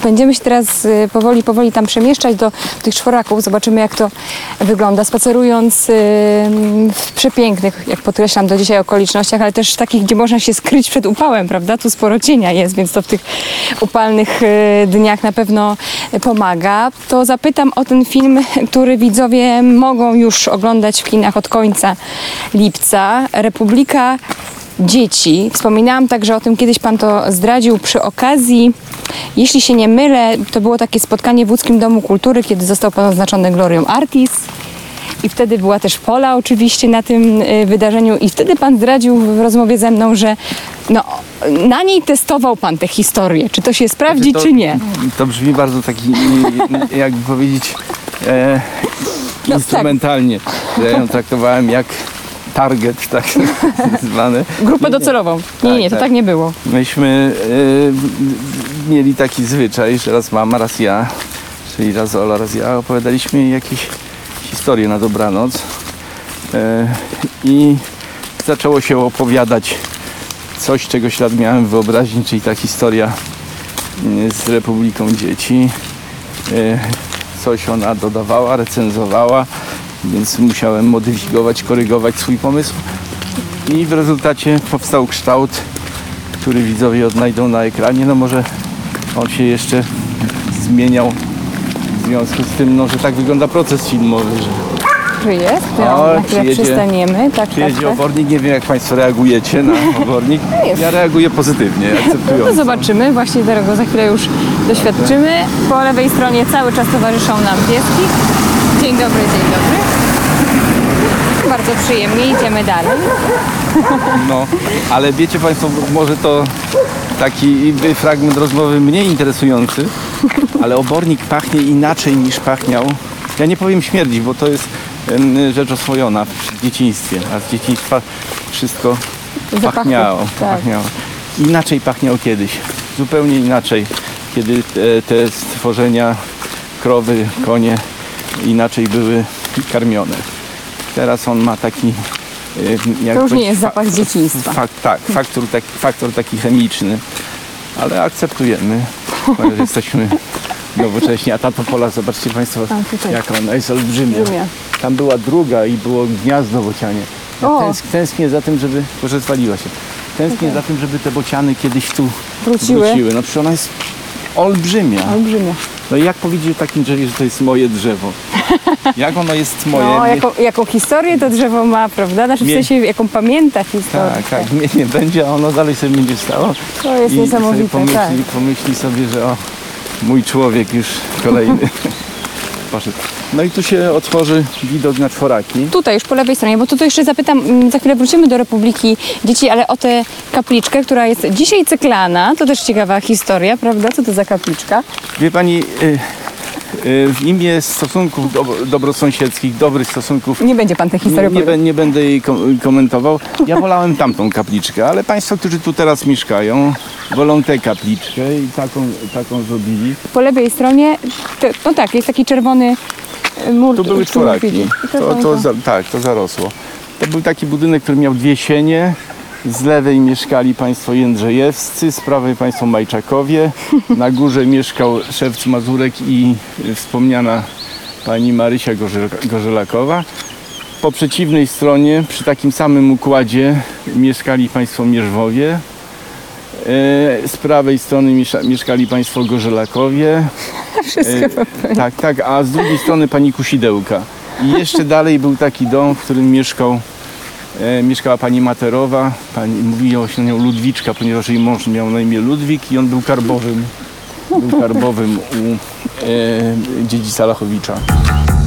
Będziemy się teraz powoli tam przemieszczać do tych czworaków. Zobaczymy, jak to wygląda. Spacerując w przepięknych, jak podkreślam, do dzisiaj okolicznościach, ale też takich, gdzie można się skryć przed upałem, prawda? Tu sporo cienia jest, więc to w tych upalnych dniach na pewno pomaga. To zapytam o ten film, który widzowie mogą już oglądać w kinach od końca lipca. Republika Dzieci. Wspominałam także o tym, kiedyś Pan to zdradził przy okazji, jeśli się nie mylę, to było takie spotkanie w Łódzkim Domu Kultury, kiedy został Pan oznaczony Glorią Artis. I wtedy była też Pola oczywiście na tym wydarzeniu i wtedy Pan zdradził w rozmowie ze mną, że no, na niej testował Pan tę historię. Czy to się sprawdzi, czy nie? To brzmi bardzo taki, jakby powiedzieć, instrumentalnie. Ja ją traktowałem jak target, tak zwany. Grupę docelową. Nie, to tak nie było. Myśmy mieli taki zwyczaj, że raz mama, raz ja, czyli raz Ola, raz ja, opowiadaliśmy jakieś historie na dobranoc i zaczęło się opowiadać coś, czego ślad miałem w wyobraźni, czyli ta historia z Republiką Dzieci. Coś ona dodawała, recenzowała, więc musiałem modyfikować, korygować swój pomysł i w rezultacie powstał kształt, który widzowie odnajdą na ekranie. No może on się jeszcze zmieniał w związku z tym, no, że tak wygląda proces filmowy. Czy jest? Na chwilę przystaniemy. Przyjedzie obornik, nie wiem jak Państwo reagujecie na obornik. Ja reaguję pozytywnie, akceptująco. No to zobaczymy, właśnie tego za chwilę już doświadczymy. Po lewej stronie cały czas towarzyszą nam pieski. Dzień dobry, dzień dobry. Bardzo przyjemnie, idziemy dalej. No, ale wiecie Państwo, może to taki fragment rozmowy mniej interesujący, ale obornik pachnie inaczej niż pachniał. Ja nie powiem śmierdzi, bo to jest rzecz oswojona w dzieciństwie, a z dzieciństwa wszystko pachniało. Inaczej pachniał kiedyś, zupełnie inaczej, kiedy te stworzenia, krowy, konie inaczej były karmione. Teraz on ma taki... to już nie jest zapach dzieciństwa. Faktor taki chemiczny, ale akceptujemy, że jesteśmy nowocześni. A ta topola, zobaczcie Państwo, jaka ona jest olbrzymia. Tam była druga i było gniazdo bocianie. Ja tęsknię za tym, żeby... Proszę, zwaliła się. Tęsknię za tym, żeby te bociany kiedyś tu wróciły. No przecież ona jest olbrzymia. No i jak powiedzieć o takim drzewie, że to jest moje drzewo? Jak ono jest moje? No, jaką historię to drzewo ma, prawda? Znaczy w sensie, jaką pamięta historię. Tak, mnie nie będzie, a ono dalej sobie będzie stało. To jest niesamowite, pomyśli sobie, że o, mój człowiek już kolejny poszedł. No i tu się otworzy widok na czworaki. Tutaj już po lewej stronie, bo tu jeszcze zapytam, za chwilę wrócimy do Republiki Dzieci, ale o tę kapliczkę, która jest dzisiaj cyklana. To też ciekawa historia, prawda? Co to za kapliczka? Wie Pani, w imię stosunków dobrosąsiedzkich, dobrych stosunków... Nie będzie Pan tej historii nie będę jej komentował. Ja wolałem tamtą kapliczkę, ale Państwo, którzy tu teraz mieszkają, wolą tę kapliczkę i taką zrobili. Po lewej stronie, jest taki czerwony mur. Tu były czworaki. To zarosło. To był taki budynek, który miał dwie sienie. Z lewej mieszkali Państwo Jędrzejewscy, z prawej Państwo Majczakowie. Na górze mieszkał szewc Mazurek i wspomniana Pani Marysia Gorzelakowa. Po przeciwnej stronie, przy takim samym układzie, mieszkali Państwo Mierzwowie. Z prawej strony mieszkali Państwo Gorzelakowie. Wszystko tak, a z drugiej strony Pani Kusidełka. I jeszcze dalej był taki dom, w którym mieszkała Pani Materowa. Mówiło się na nią Ludwiczka, ponieważ jej mąż miał na imię Ludwik i on był karbowym u dziedzica Lachowicza.